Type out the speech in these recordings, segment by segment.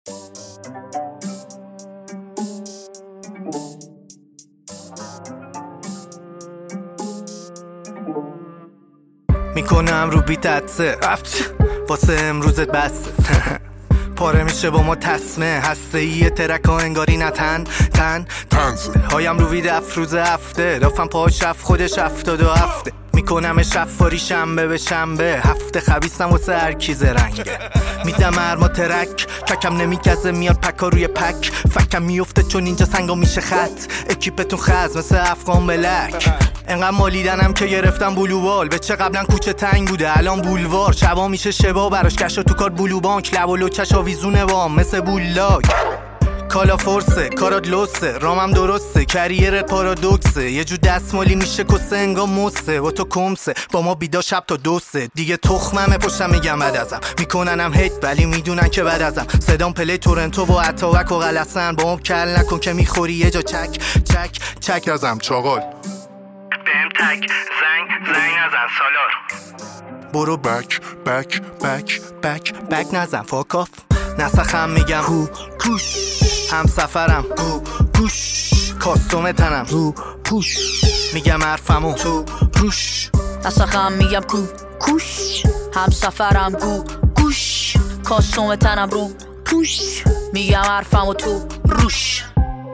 میکنم رو بیت عدسه واسه امروزت بسته پاره میشه با ما تسمه هسته‌ای ترک ها انگاری نتن هایم رو وید افروز هفته دافم پاش رفت خودش 77 میکنم شفاری شنبه به شنبه هفته خبیستم واسه هر کی زرنگه میدم ارما ترک ککم نمیگزه میاد پکا روی پک فکم میفته چون اینجا سنگا میشه خط اکیپتون خز مثل افغان بلک انقدر مالیدنم که گرفتم بلوبال به چه قبلا کوچه تنگ بوده الان بولوار شبا میشه شبا براش کشا تو کار بلو بانک لب و لوچش آویزونه وام مثل بولاک کالا فورسه کارات لوسه رامم درسته کریرت پارادوکسه یه جو دستمالی میشه کسه انگا موسه و تو کمسه با ما بیدا شب تا دوسه دیگه تخممه پشتم میگم بد ازم میکننم هیت ولی میدونن که بد ازم صدام پلی تورنتو و اتاوک و غلسن با هم کل نکن که میخوری یه جا چک ازم چاقال بهم تک زنگ نزن سالار برو بک نزن فاکاف نسخم میگم کوش هم سفرم گوش کاستوم تنم پوش میگم حرفمو تو روش نسخم میگم کوش هم سفرم گوش کاستوم تنم پوش میگم حرفمو تو روش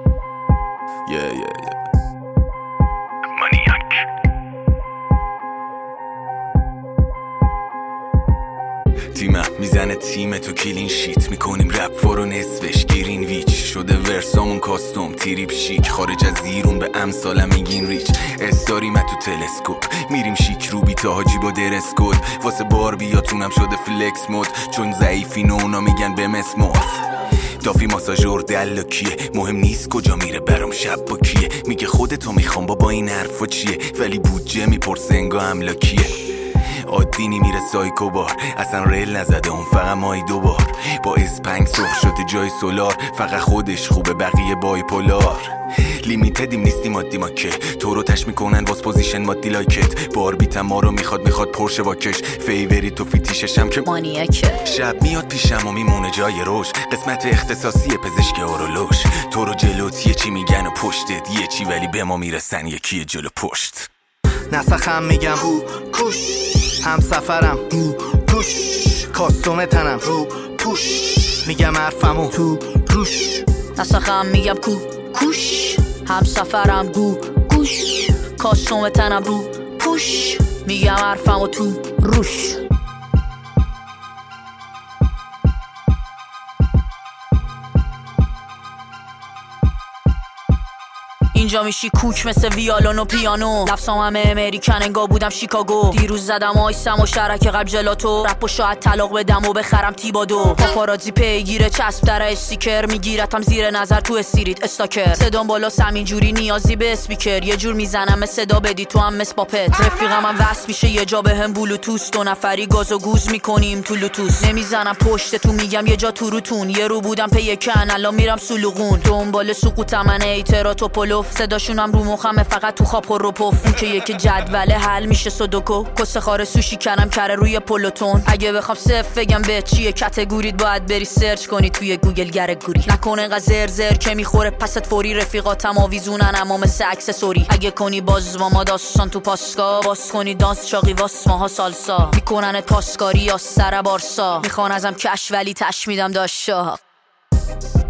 تیمم میزنه تیم تو کلین شیت میکنیم رپ فارو نصفش گیرین ویچ شده ورسامون کاستوم تریپ شیک خارج از ایرون به امثالم میگین ریچ استاری من تو تلسکوپ میریم شیک رو بیتا حاجی با درس کد واسه باربیاتونم شده فلکس مود چون ضعیفین و اونا میگن به مسموف دافی ماساژور دلاکیه مهم نیست کجا میره برام شب با کیه میگه خودتو میخوام با این حرفا چیه ولی بودجه میپرسه انگا املاکیه عادینی میره سایکو بار اصلا ریل نزده اون فقط مای دوبار با اسپنگ سرخ شده جای سولار فقط خودش خوبه بقیه بایپولار لیمیتدیم نیستیم عادی ما که تو رو تش میکنن واس پوزیشن مادی لایکت بار بیتم ما رو میخواد پرشه واکش فیوری تو فیتیششم که مانیاکه شب میاد پیشم و میمونه جای روش قسمت اختصاصی پزشک اورولوژ تو رو جلوت یه چی میگن و پشتت یه چی ولی به ما میرسن یکی جلو پشت نسخم میگم کوش هم سفرم گوش کاستوم تنم پوش میگم حرفمو تو روش نسخم میگم کوش هم سفرم گوش کاستوم تنم پوش میگم حرفمو تو روش اینجا میشی کوک مثل ویالون و پیانو لفظام همه امریکن انگا بودم شیکاگو دیروز زدم آیسم و شرک قبل جلاتو رپ و شاید طلاق بدم و بخرم تیبادو پاپارازی پیگیره چسب در استیکر میگیرتم زیر نظر تو استریت استاکر صدام بالا همین جوری نیازی به اسپیکر یه جور میزنم صدا بدی تو هم مس پاپت رفیقم هم وصل میشه یه جا بهم بلوتوث دو نفری گاز و گوز میکنیم تو لوتوس نمیزنم پشت تو میگم یه جا تو روتون یه رو بودم پی کن الان میرم سلوغون دنبال سقوطم من ایتراتو پلوف صداشونم رو مخمه فقط تو خواب و پف که یک جدول حل میشه سودوکو کس خار سوشی کنم کره روی پلوتون اگه بخوام صفر بگم به چیه کاتگوریت باید بری سرچ کنی توی گوگل گوری نکنه انقدر زر که میخوره پست فوری رفیقاتم آویزونن اما مثل اکسسوری اگه کنی باز با ما داستان تو پاسکا باز کنی دانس چاقی واس ماها سالسا میکننت پاسکاری یا سر بارسا میخوان ازم کش ولی تش میدم داشا